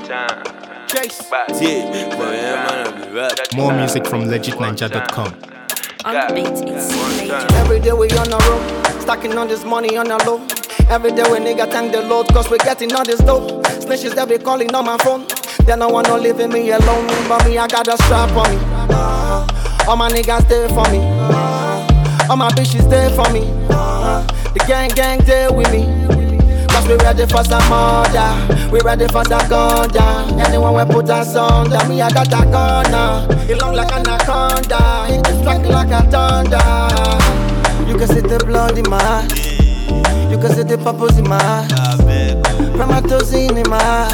More music from legitninja.com. On the beat, it's major. Every day we on the road, stacking on this money on the low. Every day we nigga thank the Lord, cause we getting all this dough. Snitches that be calling on my phone, they don't want no leaving me alone. But me, I got a strap on me. All my niggas there for me. All my bitches there for me. The gang there with me. Cause we ready for some murder, we ready for some ganja. Anyone we put us under, me I got a gun now. It long like anaconda, it strike like a thunder. You can see the blood in my eye, you can see the purpose in my eye, Promatoxin in my eye.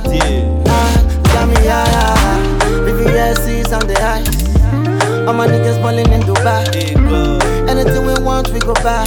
Got me high, BVSC's on the ice. All my niggas ballin' in Dubai. Anything we want, we go buy.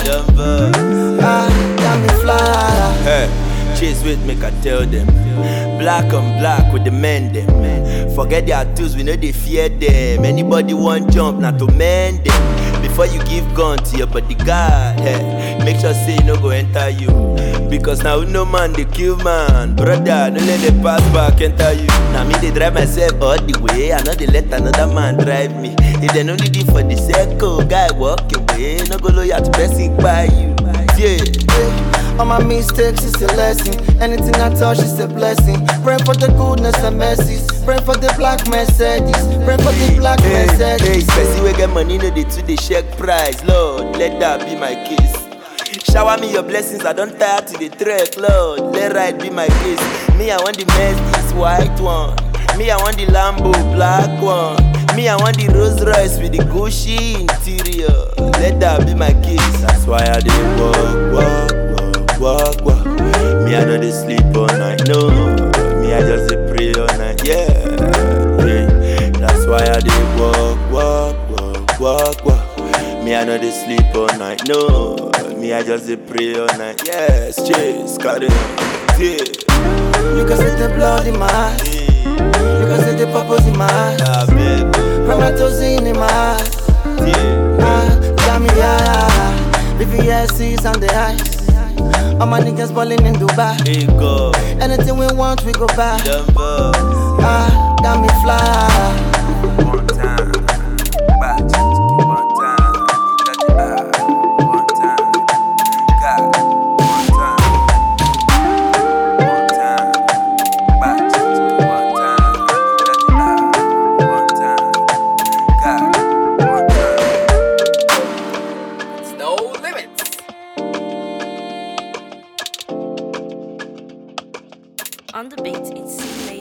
Got me fly. Hey, chase with me, I tell them. Black on black with the men them. Forget their tools, we know they fear them. Anybody want jump, not to mend them. Before you give gun to your bodyguard, hey, make sure say no go enter you. Because now no man they kill man. Brother, no let the pass back enter you. Now me they drive myself all the way. I know they let another man drive me. If they only do for the circle, guy walk away. No go loyal to person by you. Yeah. All my mistakes is a lesson. Anything I touch is a blessing. Pray for the goodness and mercies. Pray for the black Mercedes. Pray for the black Mercedes. Hey, especially we get money, no they to the check price. Lord, let that be my case. Shower me your blessings, I don't tire to the trek. Lord, let right be my case. Me, I want the Mercedes white one. Me, I want the Lambo black one. Me, I want the Rolls Royce with the Gucci interior. Let that be my case. That's why I did walk. Me, I don't sleep all night. No, me, I just pray all night. Yeah. That's why I did walk. Me, I don't sleep all night. No, me, I just pray all night. Yes, chase, got it. Yeah. You can see the blood in my eyes. You can see the purpose in my eyes. Promatoxin in my eyes. Got me high, BVSC's on the ice. All my niggas ballin' in Dubai. Anything we want, we go buy. Got me fly. One time, back, one time, one time, got one time, back, one time, got one time. It's no limits. On the beat, it's major.